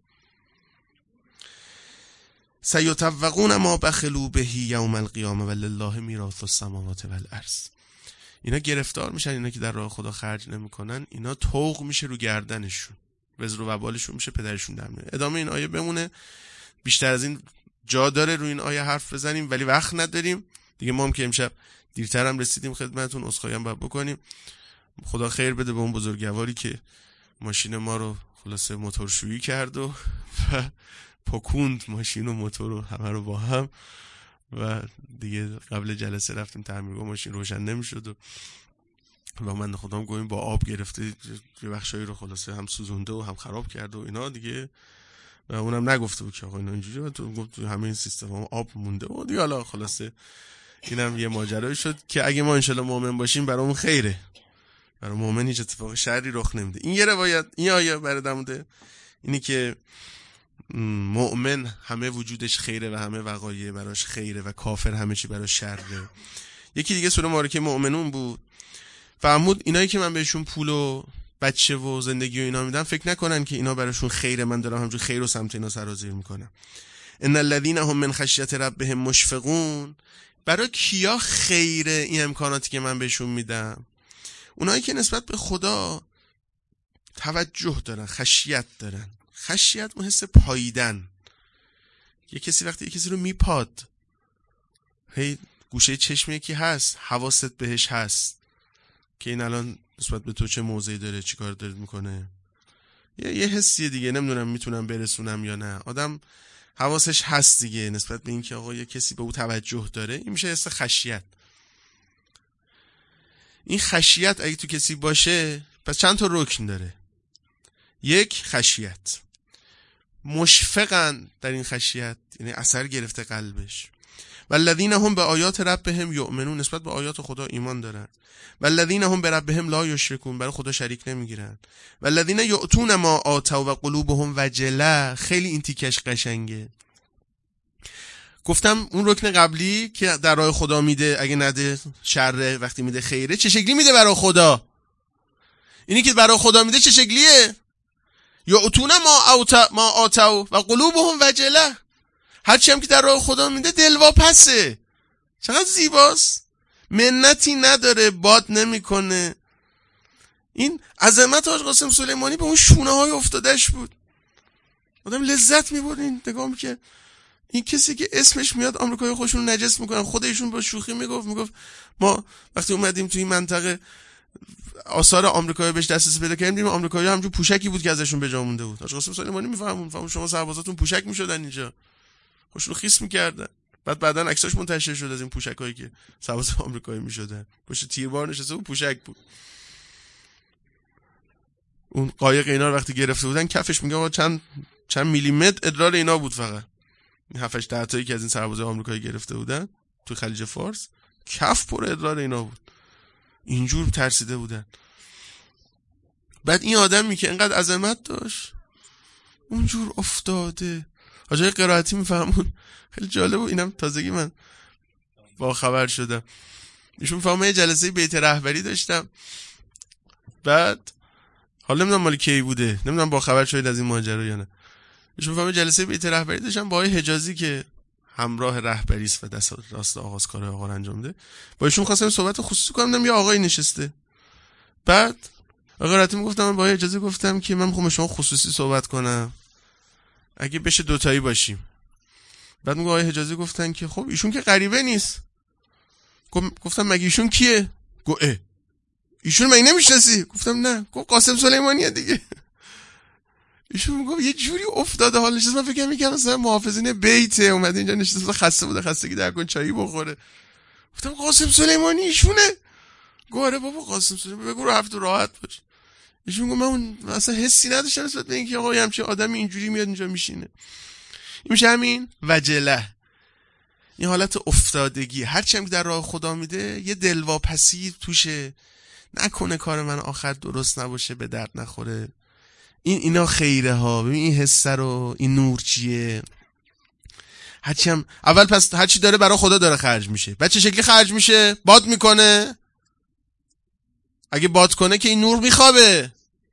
سیطوقون ما بخلوا به یوم القیامه ولله میراث السماوات والارض. اینا گرفتار میشن، اینا که در راه خدا خرج نمیکنن، اینا طوق میشه رو گردنشون، وزر و وبالشون میشه پدرشون در میاره. ادامه این آیه بمونه، بیشتر از این جا داره روی این آیه حرف بزنیم ولی وقت نداریم دیگه. ما هم که امشب دیرتر هم رسیدیم خدمتتون، عذرخواهی هم باید بکنیم. خدا خیر بده به اون بزرگواری که ماشین ما رو خلاصه موتورشویی کرد و پکوند ماشین و موتور و همه رو با هم، و دیگه قبل جلسه رفتیم تعمیرگاه، ماشین روشن نمیشد و من خودم گویم با آب گرفته یه بخشایی رو خلاصه هم سوزونده و هم خراب کرد و اینا دیگه، و اونم نگفته بود که آقا اینا اینجوریه، تو گفت همه این سیستم هم آب مونده و دیگه. حالا خلاصه اینم یه ماجرایی شد که اگه ما انشالله مؤمن باشیم برامون خیره، برای مؤمن هیچ اتفاق شری رخ نمیده. این یه روایت، این آیه برای دموده اینی که مؤمن همه وجودش خیره و همه وقایع براش خیره و کافر همه چی براش شره. یکی دیگه سوره مبارکه مؤمنون بود، فرمود اینایی که من بهشون پول و بچه و زندگی و اینا میدم فکر نکنن که اینا براشون خیره، من دارم همجور خیر و سمت اینا سرازیر میکنم. ان الذين هم من خشیت ربهم مشفقون. برای کیا خیره این امکاناتی که من بهشون میدم؟ اونایی که نسبت به خدا توجه دارن، خشیت دارن. خشیت اون حس پاییدن. یه کسی وقتی یه کسی رو میپاد، هی گوشه چشم یکی هست، حواست بهش هست که این الان نسبت به تو چه موضعی داره، چی کار داره میکنه، یه حسیه دیگه، نمیدونم میتونم برسونم یا نه. آدم حواسش هست دیگه نسبت به این که آقا یه کسی به او توجه داره، این میشه حس خشیت. این خشیت اگه تو کسی باشه پس چند تا رکن داره. یک، خشیت، مشفقن در این خشیت، یعنی اثر گرفته قلبش. والذین هم به آیات ربهم یؤمنون، نسبت به آیات خدا ایمان دارن. والذین هم به ربهم لا یشرکون، برای خدا شریک نمیگیرن. والذین یؤتون ما آتوا و قلوبهم وجله. خیلی این تیکش قشنگه. گفتم اون رکن قبلی که در راه خدا میده، اگه نده شره، وقتی میده خیره. چه شکلی میده برای خدا؟ اینی که برای خدا میده چه شکلیه؟ یؤتون ما آتوا و قلوبهم وجله. هرچی هم که در راه خدا میده دلواپسه. چقدر زیباست، منتی نداره، باد نمیکنه، این عظمت حاج قاسم سلیمانی به اون شونه های افتادش بود. آدم لذت می‌برد این نگاه می‌کرد. این کسی که اسمش میاد آمریکایی خودشون نجس میکنن، خودشون با شوخی میگفت ما وقتی اومدیم توی این منطقه آثار آمریکایی بهش دسترسی پیدا کردیم، دیدیم آمریکایی‌ها همون پوشکی بود که ازشون به جا مونده بود. حاج قاسم سلیمانی میفهمون شما سربازاتون پوشک میشدن اینجا، خودشون خیس میکردن. بعدا عکساش منتشر شد از این پوشکایی که سرباز آمریکایی میشدن، پشت تیربار نشسته بود، پوشک بود. اون قایق اینا رو وقتی گرفته بودن کفش میگه آقا چند میلیمتر ادرار اینا بود، فقط این 7-8 تایی که از این سربازای آمریکایی گرفته بودن تو خلیج فارس کف پر ادرار اینا بود. اینجور ترسیده بودن. بعد این آدمی که انقدر عظمت داشت اونجور افتاده. حاجای قرائتی میفهمون، خیلی جالب بود. اینم تازگی من با خبر شدم. ایشون فهمه یه جلسه بیت رهبری داشتم، بعد حالا نمیدونم مال کی بوده، نمیدونم با خبر شدید از این ماجرا یا نه. ایشون فهمه جلسه بیت رهبری داشتم با آقای حجازی که همراه رهبری است و دست راست آغاز کار آقا انجام ده. با ایشون خواستم صحبت خصوصی کنم، یه آقایی نشسته. بعد آقا قرائتی میگفتم من با آقای حجازی گفتم که من میخوام شما خصوصی صحبت کنم، اگه بشه دوتایی باشیم. بعد میگه آقای حجازی گفتن که خب ایشون که غریبه نیست. گفتم مگه ایشون کیه؟ گفت ایشون مگه نمیشناسی؟ گفتم نه. گفت قاسم سلیمانیه دیگه. ایشون میگه یه جوری افتاده حالش، من فکر می‌کردم مثلا محافظین بیت اومده اینجا نشسته، خسته بوده، خستگی در کن چایی بخوره. گفتم قاسم سلیمانی ایشونه؟ گفت آره بابا قاسم سلیمانی، بگو رفت و راحت باش. ایشون گفت من اصلا حسی نداشتم نسبت به اینکه آقا همچین آدمی اینجوری میاد اینجا میشینه. این میشه همین وجله، این حالت افتادگی. هرچی هم که در راه خدا میده یه دلواپسی توشه، نکنه کار من آخر درست نباشه، به درد نخوره. اینا خیره ها. ببین این حس رو، این نور چیه؟ هرچی هم اول پس هرچی داره برای خدا داره خرج میشه. بعد چه شکلی خرج میشه؟ باد میکنه. اگه باد کنه که این نور میخوابه،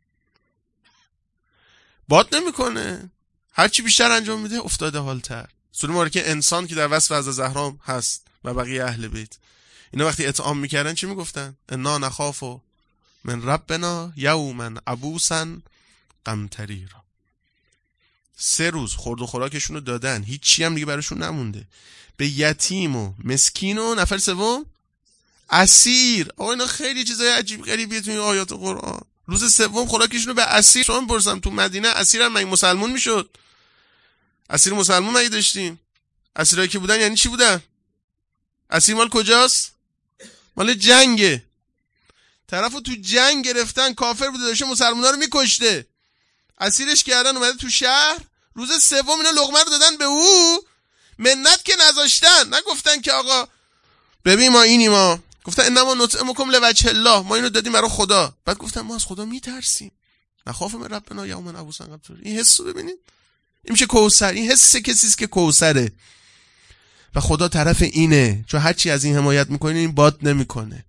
باد نمیکنه. هرچی بیشتر انجام میده افتاده حالتر. سوره مبارکه انسان که در وصف از زهرام هست و بقیه اهل بیت، اینا وقتی اطعام میکردن چی میگفتن؟ انا نخاف من ربنا یوما عبوسا قمطریرا. 3 روز خورد و خوراکشون رو دادن، هیچی هم دیگه براشون نمونده. به یتیم و مسکین و نفر سوم اسیر. آقا اینا خیلی چیزای عجیب غریبیه تو این آیات قرآن. روز سوم خوراکشون رو به اسیر. شما پرسم تو مدینه اسیر هم مگه مسلمون میشد؟ اسیر مسلمون مگه داشتیم؟ اسیرایی که بودن یعنی چی بودن؟ اسیر مال کجاست؟ مال جنگه. طرفو تو جنگ گرفتن، کافر بوده، داشته مسلمونا رو میکشته، اسیرش کردن، اومده تو شهر. روز سوم اینا لقمه رو دادن به او، منت که نذاشتن، نگفتن که آقا ببین ما اینی، ما گفتن انما نطعمکم لوجه الله، ما اینو دادیم برای خدا. بعد گفتن ما از خدا میترسیم، نخاف من ربنا یوما عبوسا قمطریرا. این حسو ببینید، این میشه کوثر. این حس کسیست که کوثره و خدا طرف اینه، چون هرچی از این حمایت میکنه این باد نمیکنه.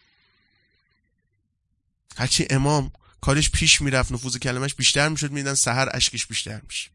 هرچی امام کارش پیش میرفت، نفوذ کلمش بیشتر میشد، میدن سحر اشکش بیشتر میشه،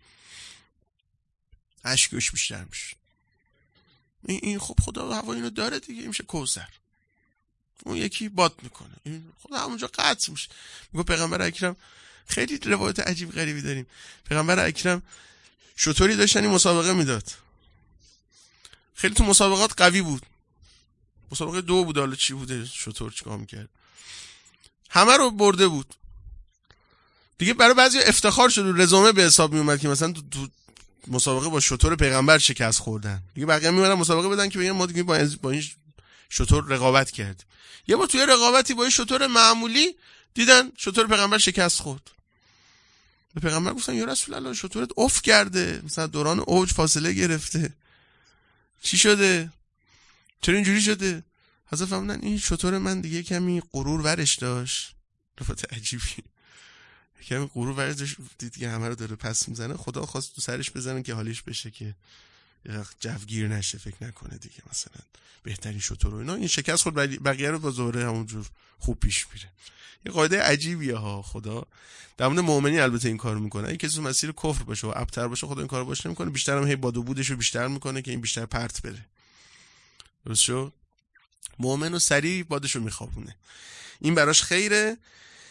اشکش بیشتر میشه. این خب خدا هوا اینو داره دیگه، این میشه کوثر. اون یکی باد میکنه، این خدا همونجا قطع میشه. میگه پیغمبر اکرم، خیلی روایت عجیب غریبی داریم، پیغمبر اکرم شطوری داشتن مسابقه میداد، خیلی تو مسابقات قوی بود. مسابقه 2 بود، حالا چی بوده، شطور چیکار میکرد، همه رو برده بود دیگه. برای بعضی افتخار شد و رزومه به حساب میومد که مثلا تو مسابقه با شطور پیغمبر شکست خوردن دیگه. بقیه میومدن مسابقه بدن که بگن ما دیگه با این شطور رقابت کردیم. یه بار توی رقابتی با این شطور معمولی دیدن شطور پیغمبر شکست خورد. به پیغمبر گفتن یا رسول الله شطورت افت کرده، مثلا دوران اوج فاصله گرفته، چی شده؟ چرا اینجوری شده؟ حضرت فرمودن این شطور من دیگه کمی غرور ورش داشت. رفت عجیبی، کمی غرور ورش داشت، دید که همه رو داره پس میزنه، خدا خواست تو سرش بزنه که حالیش بشه، که جوگیر نشه، فکر نکنه دیگه مثلا بهترین شطور و اینا. این شکست خورد، بقیه رو با زهره همونجور خوب پیش میره. یه قاعده عجیبیه ها. خدا در مورد مؤمنین البته این کارو میکنه. اگه کسی مسیر کفر باشه و ابتر باشه خدا این کارو باش نمیکنه، بیشتر هم هی باد و بودشو بیشتر میکنه که این بیشتر پرت بره. درست شد؟ مؤمن و سریع بادشو میخوابونه، این براش خیره.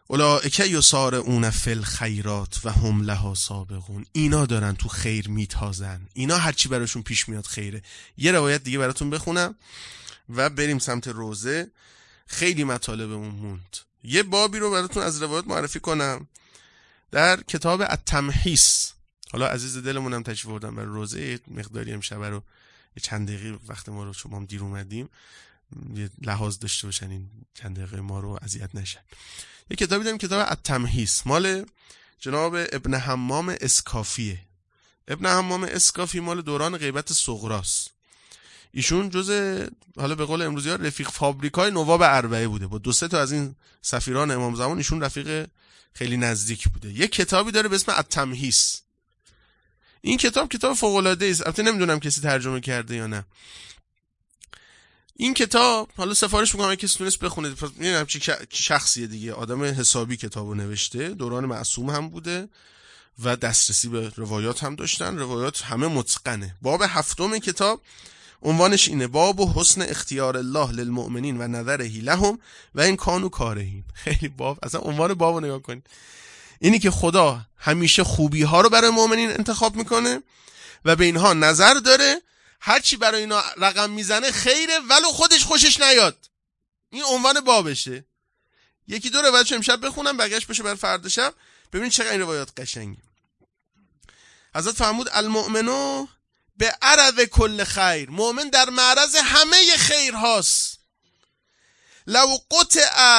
اولئک یسارعون فی الخیرات و هم لها سابقون. اینا دارن تو خیر میتازن، اینا هرچی براشون پیش میاد خیره. یه روایت دیگه براتون بخونم و بریم سمت روزه. خیلی مطالبمون موند. یه بابی رو براتون از روایت معرفی کنم در کتاب التمحیص. حالا عزیز دلمونم تشریف آوردن برای روزه، مقداری امشب رو چند دقیقه وقت ما رو، شما هم دیر اومدیم، یه لحاظ داشته باشن این چند دقیقه ما رو اذیت نشن. یه کتابی داریم، کتاب التمحیص، مال جناب ابن حمام اسکافیه. ابن حمام اسکافی مال دوران غیبت صغراست. ایشون جزء، حالا به قول امروزی ها، رفیق فابریکای نواب اربعه بوده. با 2-3 تا از این سفیران امام زمان ایشون رفیق خیلی نزدیک بوده. یه کتابی داره به اسم التمحیص. این کتاب فوق العاده است. البته نمیدونم کسی ترجمه کرده یا نه. این کتاب، حالا سفارش میکنم اگه کسی تونست بخونه. میدونم چه شخصیه دیگه، آدم حسابی کتابو نوشته، دوران معصوم هم بوده و دسترسی به روایات هم داشتن، روایات همه متقنه. باب 7 کتاب عنوانش اینه: باب حسن اختیار الله للمؤمنین و نظره لهم و این کانوا کارهین. خیلی باب، اصلا عنوان بابو نگاه کنید، اینی که خدا همیشه خوبی ها رو برای مؤمنین انتخاب میکنه و به اینها نظر داره، هرچی برای اینا رقم میزنه خیره ولو خودش خوشش نیاد. این عنوان بابشه. 1-2 روایت امشب بخونم، بقیه‌اش بشه برای فردا شب. ببین چقدر این روایات قشنگه. حضرت فرمود المؤمنو به عرض کل خیر، مؤمن در معرض همه خیر هاست. لو قطع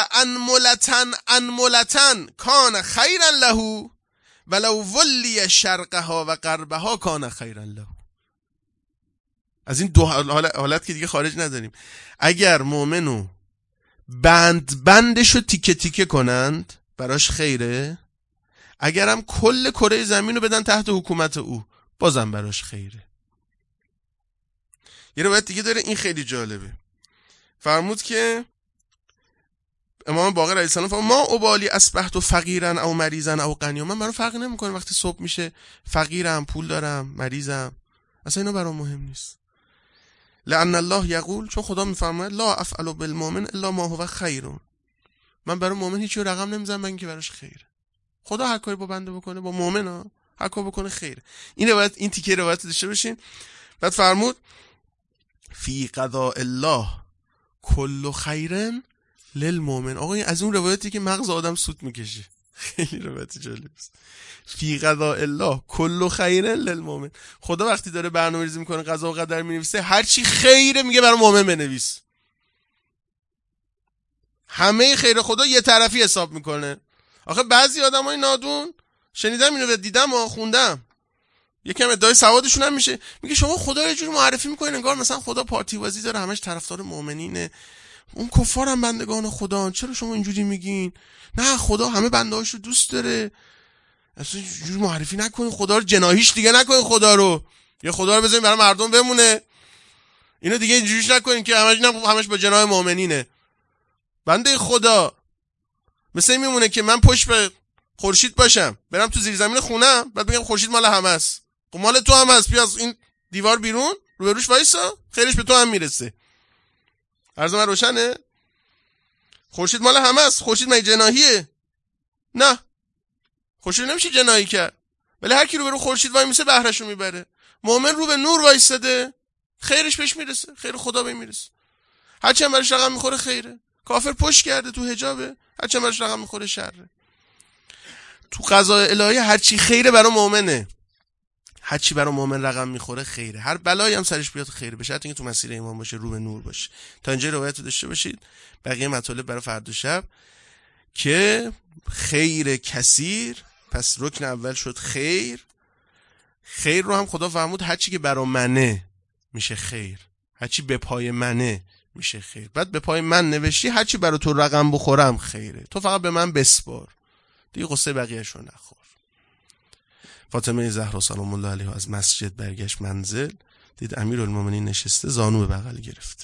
انملتن کان خیرا له ولو ولی شرقها و غربها کان خیرا له. از این 2 حالت که دیگه خارج نداریم. اگر مؤمنو بندشو تیکه تیکه کنند براش خیره، اگرم کل کره زمین رو بدن تحت حکومت او بازم براش خیره. یه روایت دیگه داره، این خیلی جالبه. فرمود که امام باقر علیه السلام فرمود ما ابالی اصبحت فقیرا او مریضا او غنیا، من برام فرقی نمیکنه وقتی صبح میشه فقیرم، پول دارم، مریضم، اصلا اینا برام مهم نیست. لأن الله یقول، چون خدا میفرماید لا افعل بالمؤمن الا ما هو خیر، من برای مؤمن هیچ رقم نمیزنم من که براش خیره. خدا هر کاری با بنده بکنه، با مؤمنا هر کاری بکنه خیره. این روایت، این تیکه روایت داشته باشین. بعد فرمود فی قضاء الله کل خیر للمؤمن. آقا این از اون روایتی که مغز آدم سوت میکشه. خیلی روایت جالب است. فی قضاء الله کل خیر للمؤمن. خدا وقتی داره برنامه‌ریزی میکنه، قضا و قدر مینویسه، هر چی خیره میگه برای مؤمن بنویس. همه خیر خدا یه طرفی حساب میکنه. آخه بعضی آدمای نادون، شنیدم اینو و دیدم و خوندم، یکم ادعای سوادشون هم میشه، میگه شما خدا رو یه جور معرفی میکنین انگار مثلا خدا پارتی بازی داره، همش طرفدار مؤمنینه، اون کفار هم بندگان خدا، چرا شما اینجوری میگین؟ نه، خدا همه بندهاش رو دوست داره، اصلا اینجوری معرفی نکنین خدا رو، جناحیش دیگه نکنین خدا رو، یا خدا رو بذارین برای مردم بمونه، اینو دیگه اینجوریش نکنین که همش با جناح مؤمنینه. بنده خدا مثلا میمونه که من پشت به خورشید باشم، برم تو زیر زمین خونم، بعد بگم خورشید مال همه است. خب مال تو هم هست، بیا از این دیوار بیرون، روبروش وایسا، خیرش به تو هم میرسه. عرض من روشنه؟ خورشید مال همه است. خورشید مگه جناحیه؟ نه، خورشید نمیشه جناحی کرد، ولی هر کی روبرو خورشید وای میسه بهرهشو میبره. مؤمن رو به نور وایساده، خیرش بهش میرسه، خیر خدا بهش میرسه. هرچی هم برش رقم میخوره خیره. کافر پشت کرده تو حجابه، هرچی هم برش رقم میخوره شره. تو قضای الهی هرچی خیره برای مؤمنه، هرچی برای مؤمن رقم میخوره خیره. هر بلایی هم سرش بیاد خیره، به شرط اینکه تو مسیر ایمان باشه، رو به نور باشه. تا اینجا روایت رو داشته باشید. بقیه مطالب برای فردا شب که خیر کثیر. پس رکن اول شد خیر. خیر رو هم خدا فرمود هرچی که برای منه میشه خیر، هرچی به پای منه میشه خیر. بعد به پای من نوشتی هرچی برای تو رقم بخورم خیره، تو فقط به من بسپار، دیگه قصه بقیه‌شو نخور. فاطمه زهرا سلام الله علیها از مسجد برگشت منزل، دید امیرالمومنین نشسته، زانو به بغل گرفته،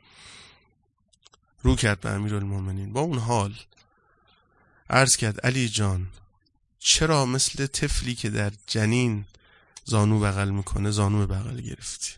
رو کرد به امیرالمومنین با اون حال، عرض کرد علی جان چرا مثل طفلی که در جنین زانو بغل میکنه زانو به بغل گرفتی؟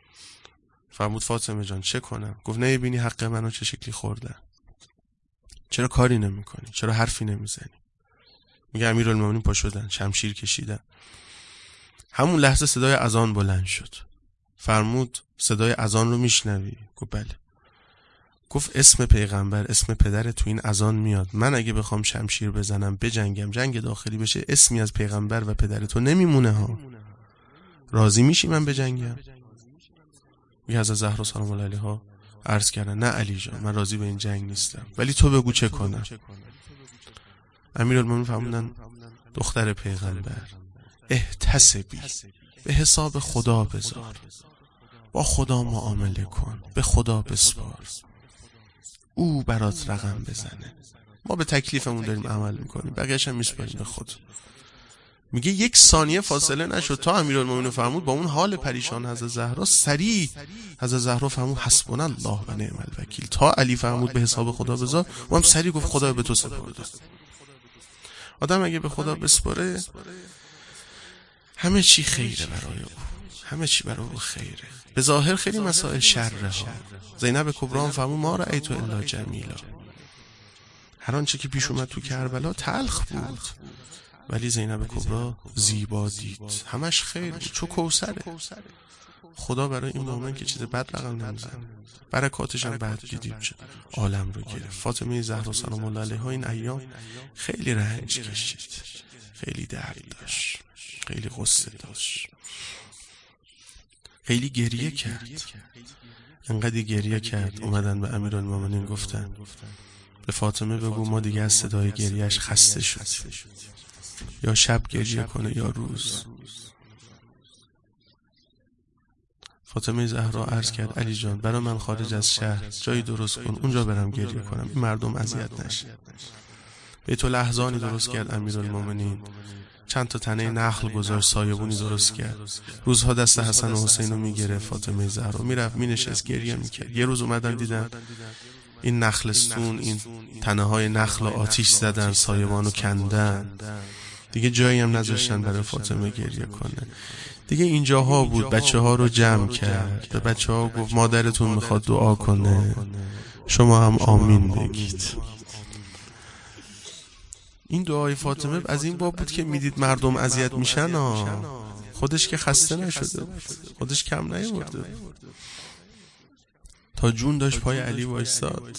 فرمود فاطمه جان چه کنم؟ گفت نه بینی حق منو چه شکلی خوردن. چرا کاری نمیکنی؟ چرا حرفی نمیزنی؟ میگه امیرالمومنین پا شدن، شمشیر کشیدن. همون لحظه صدای اذان بلند شد. فرمود صدای اذان رو میشنوی؟ گفت بله. گفت اسم پیغمبر، اسم پدر تو این اذان میاد. من اگه بخوام شمشیر بزنم بجنگم، جنگ داخلی بشه، اسمی از پیغمبر و پدر تو نمیمونه ها. راضی میشی من بجنگم؟ میگه حضرت زهرا سلام الله علیها عرض کردن نه علی جان، من راضی به این جنگ نیستم، ولی تو بگو چه کنم. امیرالمومنین فرمودن دختر پیغمبر، احتسبی، به حساب خدا بذار، با خدا معامله کن، به خدا بسپار، او برات رقم بزنه، ما به تکلیفمون داریم عمل میکنیم، بقیه‌اش هم میسپاریم به خود. میگه 1 ثانیه فاصله نشد تا امیرالمومنین فرمود با اون حال پریشان حضرت زهرا، سریع حضرت زهرا فرمود حسبنا الله و نعم الوکیل. تا علی فرمود به حساب خدا بذار، و هم سریع گفت خدا به تو سپرده. آدم اگه به خدا بسپاره همه چی خیره برای او، همه چی برای او خیره. به ظاهر خیلی مسائل شره ها. زینب کبرا فرمود ما رأیت الا جمیلا، هر آنچه که پیش اومد تو کربلا تلخ بود، ولی زینب کبرا زیبا دید، همش خیر بود، چو کوثره. خدا برای این مومن که چیز بد رقم نمیزنه، برکاتش هم بعد دیدیم چه عالم رو گرفت. فاطمه زهرا سلام الله علیها این ایام خیلی رنج کشید، خیلی درد داشت، خیلی غصه داشت، خیلی گریه کرد. انقدر گریه کرد اومدن به امیرالمومنین گفتن به فاطمه بگو ما دیگه از صدای گریهش خسته شدیم، یا شب گریه کنه یا روز. فاطمه زهرا عرض کرد علی جان برای من خارج از شهر جایی درست کن، اونجا برم گریه کنم، این مردم اذیت نشه. بیت الاحزانی درست کرد امیرالمومنین، چند تا تنه نخل گذاشت، سایبونی درست کرد. روزها دست حسن و حسین رو میگرفت فاطمه زهرا، میرفت مینشست گریه میکرد. یه روز اومدن دیدن این نخلستون، این تنه های نخل آتیش زدن، سایبانو کندن، دیگه جایی هم نذاشتن برای فاطمه گریه کنه. دیگه اینجاها بود بچه ها رو جمع کرد، به بچه ها گفت مادرتون میخواد دعا کنه، شما هم آمین بگید. این دعای فاطمه از این باب بود که میدید مردم اذیت میشن، خودش که خسته نشده بود، خودش کم نیاورده بود، تا جون داشت پای علی وایساد.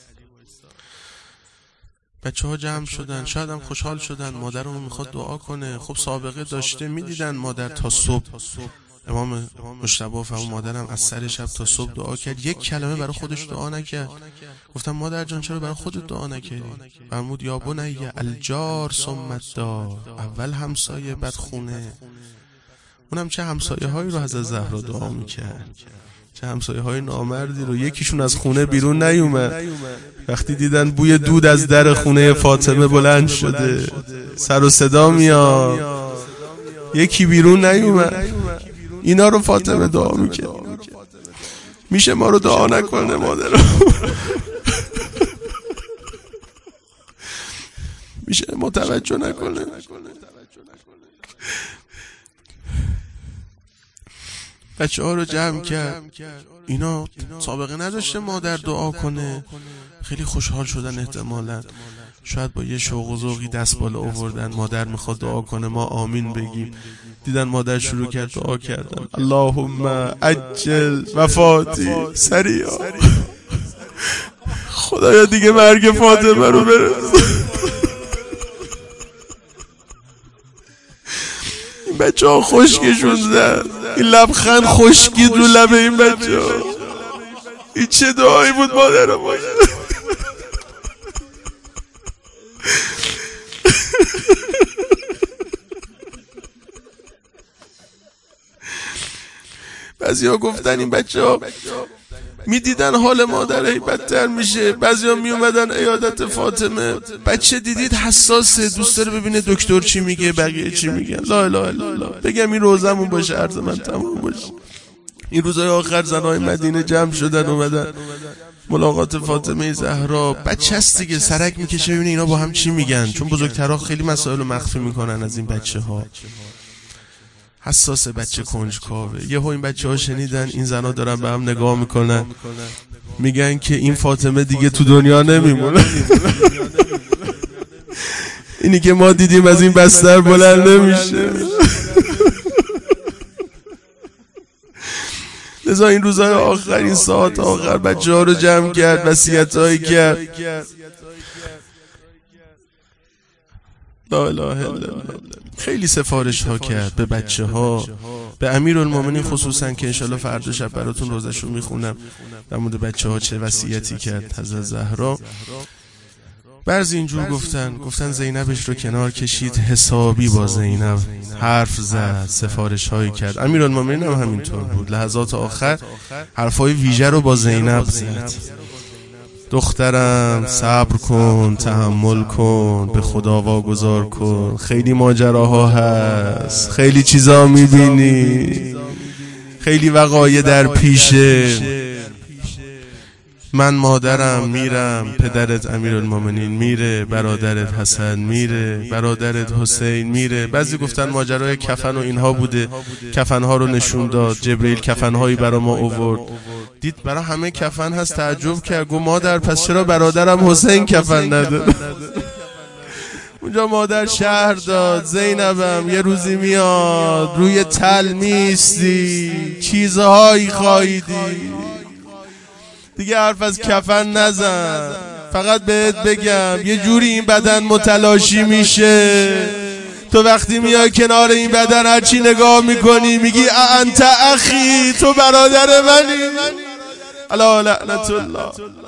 بچه ها جمع شدن، شاید هم خوشحال شدن مادرمون میخواد دعا کنه. خب سابقه داشته، میدیدن مادر تا صبح، امام مجتبی فرمود مادرم از سر شب تا صبح دعا کرد، یک کلمه برای خودش دعا نکرد. گفتم مادر جان چرا برای خودت دعا نکردی؟ فرمود یا بنی الجار ثم الدار، اول همسایه بعد خونه. اونم چه همسایه هایی رو حضرت زهرا دعا میکرد، چه همسایه های نامردی رو. یکیشون از خونه بیرون نیومد، وقتی دیدن بوی دود از در خونه فاطمه بلند شده، سر و صدا میاد، یکی بیرون نیومد. اینا رو فاطمه دعا میکرد. میشه ما رو دعا نکنه مادر رو؟ میشه متوجه نکنه؟ بچه ها رو جمع کرد، اینا سابقه نداشته مادر دعا کنه، خیلی خوشحال شدن. احتمالاً شاید با یه شوق و ذوقی دست بالا آوردن، مادر میخواد دعا کنه ما آمین بگیم. دیدن مادر شروع کرد دعا کردن، اللهم عجل وفاتی سریعا، خدایا دیگه مرگ فاطمه رو برس. این بچه ها خشکشون زد، این لبخند خشکید رو لب این بچه ها. این چه دعایی بود مادر ما؟ بعضی ها گفتن این بچه ها میدیدن حال مادره بدتر میشه، بعضی ها میومدن عیادت فاطمه، بچه دیدید حساسه، دوست داره ببینه دکتر چی میگه، بقیه چی میگن. لا اله الا الله. بگم این روزمون باشه، عرض من تمام باشه. این روزهای آخر زنهای مدینه جمع شدن اومدن ملاقات فاطمه زهرا. بچه هست دیگه، سرک میکشه ببینه اینا با هم چی میگن، چون بزرگترها خیلی مسائل رو مخفی میکنن از این بچه ها. حساس، بچه کنجکاوه. یهو این بچه ها شنیدن این زنا دارن به هم نگاه میکنن، میگن که این فاطمه دیگه تو دنیا نمیمونه. اینی که ما دیدیم از این بستر بلند نمیشه. لذا این روزهای آخر، این ساعت آخر بچه ها رو جمع کرد، وصیت‌هایی کرد. لا اله الا الله. خیلی سفارش ها کرد به بچه ها، به امیرالمومنین خصوصا که انشالله فردا شب براتون روزشو میخونم در مورد بچه ها چه وصیتی کرد حضرت زهرا. بعضی اینجور گفتن زینبش رو کنار کشید، حسابی با زینب حرف زد، سفارش هایی کرد. امیرالمومنین هم همینطور بود، لحظات آخر حرفای ویژه رو با زینب زد. دخترم صبر کن، تحمل کن، به خدا واگذار کن، خیلی ماجراها هست، خیلی چیزا میبینی، خیلی وقایع در پیشه. من مادرم میرم، پدرت امیرالمومنین میره، برادرت حسن میره، برادرت حسین میره. بعضی گفتن ماجرای کفن و اینها بوده، کفنها رو نشون داد، جبرئیل کفنهایی برا ما آورد، دید برای همه کفن هست، تعجب کرد، گفت مادر پس چرا برادرم حسین کفن نداره؟ اونجا مادر شهر داد، زینبم یه روزی میاد روی تل میستی، چیزهایی خواهی دید، دیگه حرف از کفن نزن، فقط بهت بگم یه جوری این بدن متلاشی میشه، تو وقتی میای کنار این بدن هرچی نگاه میکنی میگی انت اخی، تو برادر منی. الا لعنت الله.